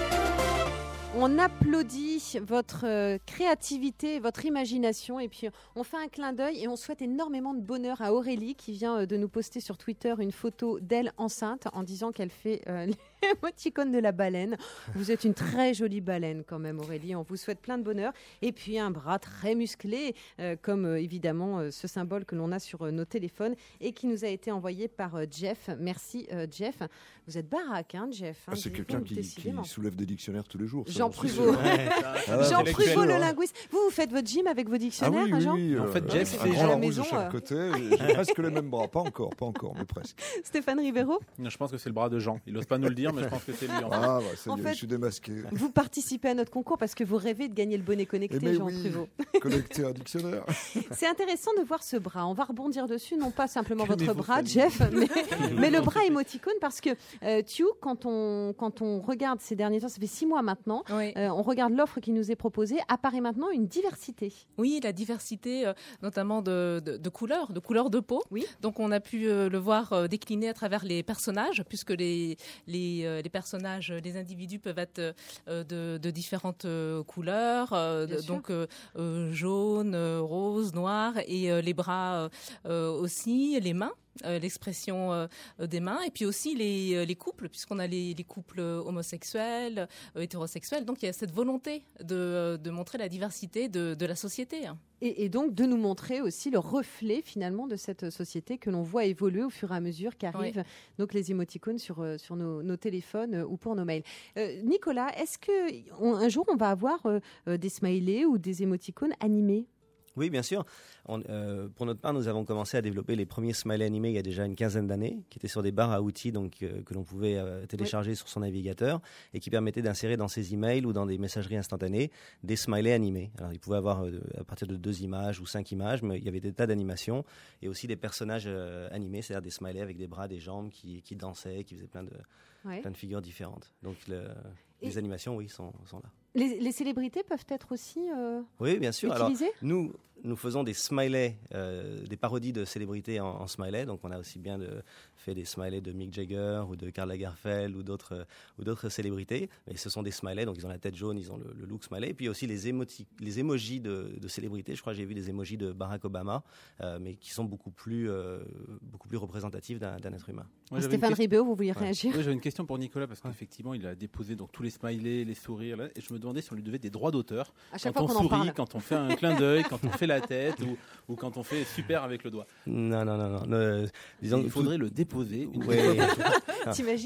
On applaudit votre euh, créativité, votre imagination et puis on fait un clin d'œil et on souhaite énormément de bonheur à Aurélie qui vient euh, de nous poster sur Twitter une photo d'elle enceinte en disant qu'elle fait euh, l'émoticône de la baleine. Vous êtes une très jolie baleine quand même Aurélie, on vous souhaite plein de bonheur et puis un bras très musclé euh, comme euh, évidemment euh, ce symbole que l'on a sur euh, nos téléphones et qui nous a été envoyé par euh, Jeff. Merci euh, Jeff. Vous êtes baraque hein Jeff. Hein, Ah, c'est dites-vous, quelqu'un qui, qui décidément. soulève des dictionnaires tous les jours. ça, Jean j'en suis Pruvot. sûr. Ah ouais, Jean c'est Pruvot, excellent, le hein. linguiste. Vous, vous faites votre gym avec vos Ah dictionnaires, oui, hein, oui, Jean oui. En fait, euh, Jeff c'est un fait à grand la Larousse maison, de chaque euh. côté. J'ai presque les mêmes bras, pas encore, pas encore, mais presque. Stéphane Rivero, Non, je pense que c'est le bras de Jean. Il n'ose pas nous le dire, mais je pense que c'est lui. En fait. Ah, bah, ça En y est, fait- je suis démasqué. vous participez à notre concours parce que vous rêvez de gagner le bonnet connecté, Eh ben Jean oui. Pruvot. Connecté à un dictionnaire. C'est intéressant de voir ce bras. On va rebondir dessus, non pas simplement votre Calmez-vous, bras, Fanny. Jeff, mais, mais le bras émoticône parce que euh, Thiou, quand on, quand on regarde ces derniers temps, ça fait six mois maintenant, Oui. euh, on regarde l'offre qui nous est proposée, apparaît maintenant une diversité. Oui, la diversité, euh, notamment de, de, de couleurs, de couleurs de peau. Oui. Donc, on a pu euh, le voir euh, décliner à travers les personnages, puisque les, les, euh, les personnages, les individus peuvent être euh, de, de différentes euh, couleurs, euh, Bien de- sûr. donc euh, euh, jaune, euh, rose, noir, et euh, les bras euh, euh, aussi, les mains. euh, l'expression euh, des mains, et puis aussi les, euh, les couples, puisqu'on a les, les couples homosexuels, euh, hétérosexuels. Donc il y a cette volonté de, de montrer la diversité de, de la société. Et, et donc de nous montrer aussi le reflet finalement de cette société que l'on voit évoluer au fur et à mesure qu'arrivent Oui. donc les émoticônes sur, euh, sur nos, nos téléphones euh, ou pour nos mails. Euh, Nicolas, est-ce qu'un jour on va avoir euh, euh, des smileys ou des émoticônes animés ? Oui, bien sûr. On, euh, pour notre part, nous avons commencé à développer les premiers smileys animés il y a déjà une quinzaine d'années, qui étaient sur des barres à outils donc, euh, que l'on pouvait euh, télécharger oui. sur son navigateur et qui permettaient d'insérer dans ses emails ou dans des messageries instantanées des smileys animés. Alors, ils pouvaient avoir euh, à partir de deux images ou cinq images, mais il y avait des tas d'animations et aussi des personnages euh, animés, c'est-à-dire des smileys avec des bras, des jambes qui, qui dansaient, qui faisaient plein de, ouais. plein de figures différentes. Donc, le, les animations, oui, sont, sont là. Les, les célébrités peuvent être aussi euh, oui, bien sûr. utilisées. Alors, nous, nous faisons des smileys, euh, des parodies de célébrités en, en smiley. Donc, on a aussi bien de, fait des smileys de Mick Jagger ou de Karl Lagerfeld ou d'autres, euh, ou d'autres célébrités. Mais ce sont des smileys, donc ils ont la tête jaune, ils ont le, le look smiley. Et puis aussi les, émoti- les emojis de, de célébrités. Je crois que j'ai vu des emojis de Barack Obama, euh, mais qui sont beaucoup plus, euh, beaucoup plus représentatifs d'un, d'un être humain. Moi, Stéphane question... Ribéo, vous vouliez ouais. réagir ? Oui, j'avais une question pour Nicolas, parce qu'effectivement, il a déposé donc, tous les smileys, les sourires, là, et je me demandais si on lui devait des droits d'auteur. À chaque quand fois on qu'on sourit, en parle. quand on fait un clin d'œil, quand on fait la tête, ou, ou quand on fait super avec le doigt. Non, non, non. non. Euh, disons, il faudrait tout... le déposer. Une oui. T'imagines ?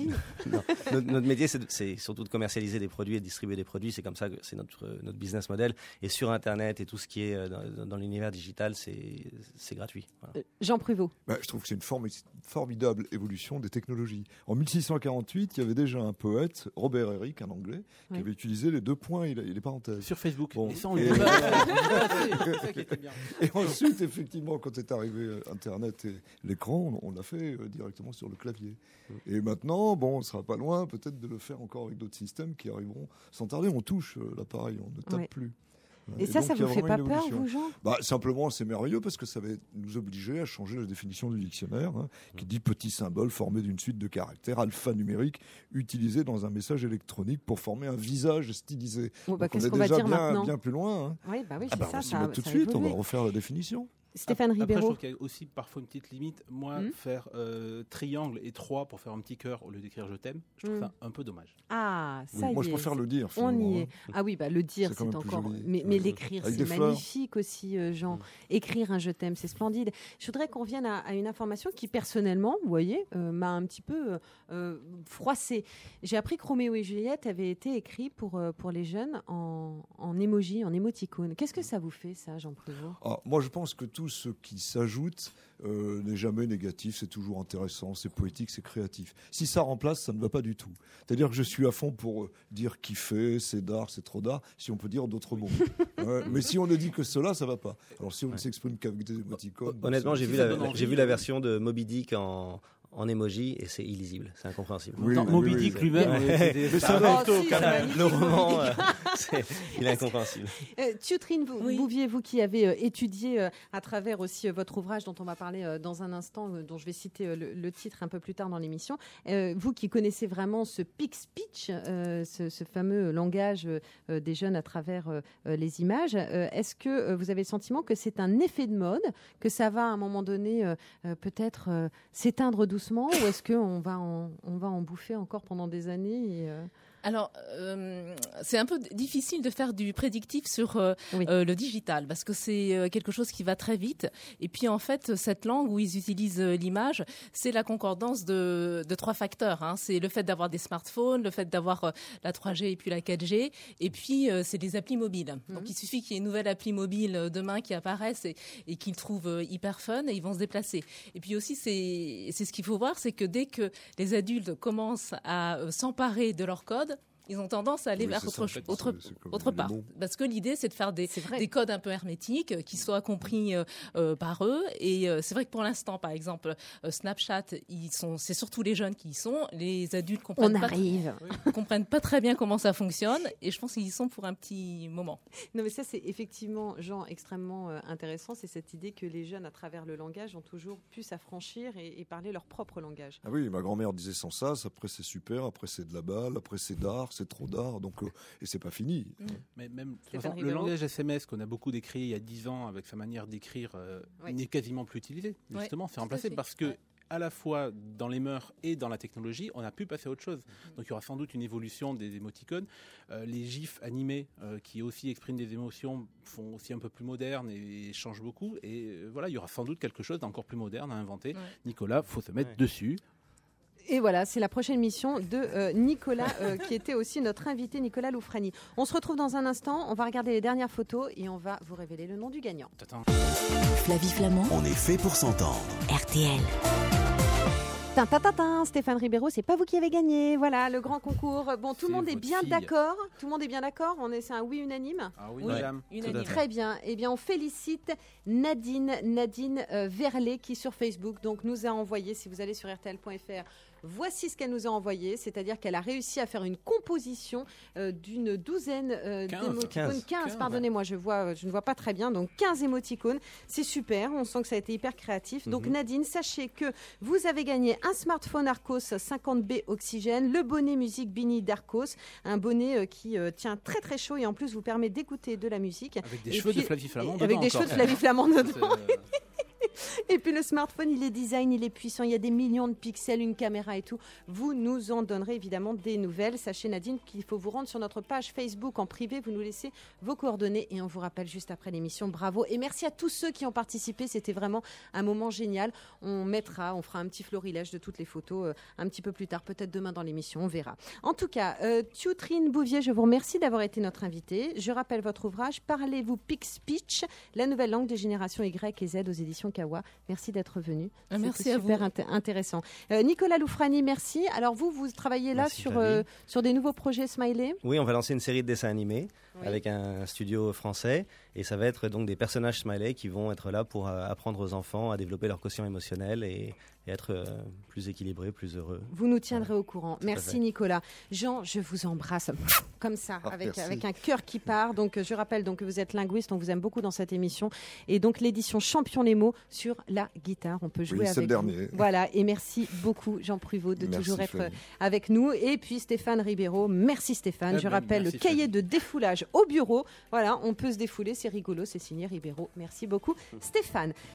Non. Notre, notre métier, c'est, c'est surtout de commercialiser des produits et de distribuer des produits. C'est comme ça que c'est notre, notre business model. Et sur Internet et tout ce qui est dans, dans l'univers digital, c'est, c'est gratuit. Voilà. Jean Pruvot. Bah, je trouve que c'est une formi- formidable évolution des technologies. En mille six cent quarante-huit, il y avait déjà un poète, Robert Herrick, un Anglais, qui oui. avait utilisé les deux points et les parenthèses. Sur Facebook. Bon. Et ça, on et... le dit pas. C'est ça qui était bien. Et ensuite, effectivement, quand est arrivé Internet et l'écran, on, on l'a fait euh, directement sur le clavier. Mmh. Et maintenant, bon, on ne sera pas loin peut-être de le faire encore avec d'autres systèmes qui arriveront sans tarder. On touche euh, l'appareil, on ne tape ouais. plus. Et, et ça, donc, ça vous fait pas peur, vous, Jean ? Bah, simplement, c'est merveilleux parce que ça va nous obliger à changer la définition du dictionnaire, hein, qui dit petit symbole formé d'une suite de caractères alphanumériques utilisés dans un message électronique pour former un visage stylisé. Bon, bah, donc, qu'est-ce on est qu'on déjà va dire bien, maintenant ? bien plus loin. Hein. Oui, bah oui, ah c'est bah, ça. on va s'y ça mettre tout de ça suite, évolue. on va refaire la définition. Stéphane Après, Ribéro. je trouve qu'il y a aussi parfois une petite limite. Moi, mmh. faire euh, triangle et trois pour faire un petit cœur au lieu d'écrire je t'aime, je trouve mmh. ça un peu dommage. Ah, ça oui, y est. Moi, je préfère le dire. On y est. Hein. Ah oui, bah, le dire, c'est, c'est encore. Mais, mais l'écrire, Avec c'est magnifique fleurs. aussi, euh, Jean. Mmh. Écrire un je t'aime, c'est splendide. Je voudrais qu'on revienne à, à une information qui, personnellement, vous voyez, euh, m'a un petit peu euh, froissée. J'ai appris que Roméo et Juliette avaient été écrits pour, euh, pour les jeunes en, en émoji, en émoticône. Qu'est-ce que ça vous fait, ça, Jean Pruvot ? ah, Moi, je pense que tout tout ce qui s'ajoute euh, n'est jamais négatif, c'est toujours intéressant, c'est poétique, c'est créatif. Si ça remplace, ça ne va pas du tout. C'est-à-dire que je suis à fond pour euh, dire kiffer, c'est d'art, c'est trop d'art, si on peut dire d'autres mots. Ouais, mais si on ne dit que cela, ça ne va pas. Alors si on ne ouais. s'exprime qu'avec des émoticônes... Honnêtement, j'ai vu, la, j'ai vu la version de Moby Dick en... en emoji et c'est illisible, c'est incompréhensible. Oui, Moby Dick oui, lui-même, ouais. c'est, c'est, ça va, oh, si, ça le roman, euh, c'est, il est incompréhensible. Euh, Thiotrine oui. Bouvier, vous qui avez euh, étudié euh, à travers aussi euh, votre ouvrage dont on va parler euh, dans un instant, euh, dont je vais citer euh, le, le titre un peu plus tard dans l'émission, euh, vous qui connaissez vraiment ce pick speech, euh, ce, ce fameux langage euh, des jeunes à travers euh, les images, euh, est-ce que euh, vous avez le sentiment que c'est un effet de mode, que ça va à un moment donné euh, euh, peut-être euh, s'éteindre doucement, ou est-ce qu'on va en, on va en bouffer encore pendant des années et euh... Alors, euh, c'est un peu difficile de faire du prédictif sur euh, oui. euh, le digital parce que c'est euh, quelque chose qui va très vite. Et puis, en fait, cette langue où ils utilisent euh, l'image, c'est la concordance de, de trois facteurs. Hein. C'est le fait d'avoir des smartphones, le fait d'avoir euh, la trois G et puis la quatre G. Et puis, euh, c'est des applis mobiles. Mmh. Donc, il suffit qu'il y ait une nouvelle appli mobile euh, demain qui apparaisse et, et qu'ils trouvent euh, hyper fun et ils vont se déplacer. Et puis aussi, c'est, c'est ce qu'il faut voir, c'est que dès que les adultes commencent à euh, s'emparer de leur code, ils ont tendance à aller oui, vers autre, ça, autre, c'est, c'est autre part. Parce que l'idée, c'est de faire des, des codes un peu hermétiques euh, qui soient compris euh, euh, par eux. Et euh, c'est vrai que pour l'instant, par exemple, euh, Snapchat, ils sont, c'est surtout les jeunes qui y sont. Les adultes comprennent On pas, arrive. Très, comprennent pas très bien comment ça fonctionne. Et je pense qu'ils y sont pour un petit moment. Non, mais ça, c'est effectivement, Jean, extrêmement euh, intéressant. C'est cette idée que les jeunes, à travers le langage, ont toujours pu s'affranchir et, et parler leur propre langage. Ah oui, ma grand-mère disait sans ça. Après, c'est super. Après, c'est de la balle. Après, c'est d'art. C'est trop d'art, donc euh, et c'est pas fini. Mmh. Mais même façon, le langage S M S qu'on a beaucoup décrit il y a dix ans avec sa manière d'écrire euh, oui. n'est quasiment plus utilisé. Justement, ouais, c'est remplacé parce que ouais. à la fois dans les mœurs et dans la technologie, on a pu passer à autre chose. Mmh. Donc il y aura sans doute une évolution des émoticônes. Euh, les gifs animés euh, qui aussi expriment des émotions font aussi un peu plus modernes et, et changent beaucoup. Et euh, voilà, il y aura sans doute quelque chose d'encore plus moderne à inventer. Ouais. Nicolas, faut se mettre ouais. dessus. Et voilà, c'est la prochaine mission de euh, Nicolas, euh, qui était aussi notre invité, Nicolas Loufrani. On se retrouve dans un instant, on va regarder les dernières photos et on va vous révéler le nom du gagnant. Attends. Flavie Flamand. On est fait pour s'entendre. R T L. Tintin, Stéphane Ribeiro, c'est pas vous qui avez gagné. Voilà, le grand concours. Bon, tout le monde est bien fille. d'accord. Tout le monde est bien d'accord. On est, c'est un oui unanime. Ah oui, oui. madame. Unanime. Très bien. Eh bien, on félicite Nadine, Nadine euh, Verlet, qui sur Facebook donc nous a envoyé. Si vous allez sur R T L point F R. Voici ce qu'elle nous a envoyé, c'est-à-dire qu'elle a réussi à faire une composition euh, d'une douzaine euh, d'émoticônes. quinze, quinze pardonnez-moi, je, vois, je ne vois pas très bien. Donc quinze émoticônes, c'est super, on sent que ça a été hyper créatif. Mm-hmm. Donc Nadine, sachez que vous avez gagné un smartphone Arcos cinquante B Oxygène, le bonnet musique Bini d'Arcos, un bonnet euh, qui euh, tient très très chaud et en plus vous permet d'écouter de la musique. Avec des et cheveux puis, de Flavie Flamand dedans. Avec des encore. cheveux de Flavie Flamand dedans. Et puis le smartphone, il est design, il est puissant, il y a des millions de pixels, une caméra et tout. Vous nous en donnerez évidemment des nouvelles. Sachez Nadine qu'il faut vous rendre sur notre page Facebook en privé, vous nous laissez vos coordonnées et on vous rappelle juste après l'émission. Bravo et merci à tous ceux qui ont participé, c'était vraiment un moment génial. On mettra, on fera un petit florilège de toutes les photos euh, un petit peu plus tard, peut-être demain dans l'émission, on verra. En tout cas, euh, Thiotrine Bouvier, je vous remercie d'avoir été notre invitée. Je rappelle votre ouvrage Parlez-vous Pick Speech, la nouvelle langue des générations Y et Z aux éditions Kawa. Merci d'être venu. Ah, merci C'était à super vous. Int- intéressant. Euh, Nicolas Loufrani, merci. Alors vous, vous travaillez là merci, sur, euh, sur des nouveaux projets Smiley ? Oui, on va lancer une série de dessins animés oui. avec un studio français et ça va être donc des personnages Smiley qui vont être là pour euh, apprendre aux enfants à développer leur quotient émotionnel et, et être euh, plus équilibrés, plus heureux. Vous nous tiendrez ouais. au courant. Tout merci Nicolas. Jean, je vous embrasse comme ça, ah, avec, merci. avec un cœur qui part. Donc je rappelle donc, que vous êtes linguiste, on vous aime beaucoup dans cette émission. Et donc l'édition Champion les mots sur la guitare. On peut jouer oui, avec c'est le vous. dernier. Voilà, et merci beaucoup Jean Pruvot de merci, toujours être Flavie. avec nous. Et puis Stéphane Ribeiro, merci Stéphane. Ah je ben, rappelle merci, le cahier Flavie. de défoulage au bureau. Voilà, on peut se défouler, c'est rigolo, c'est signé Ribeiro. Merci beaucoup Stéphane.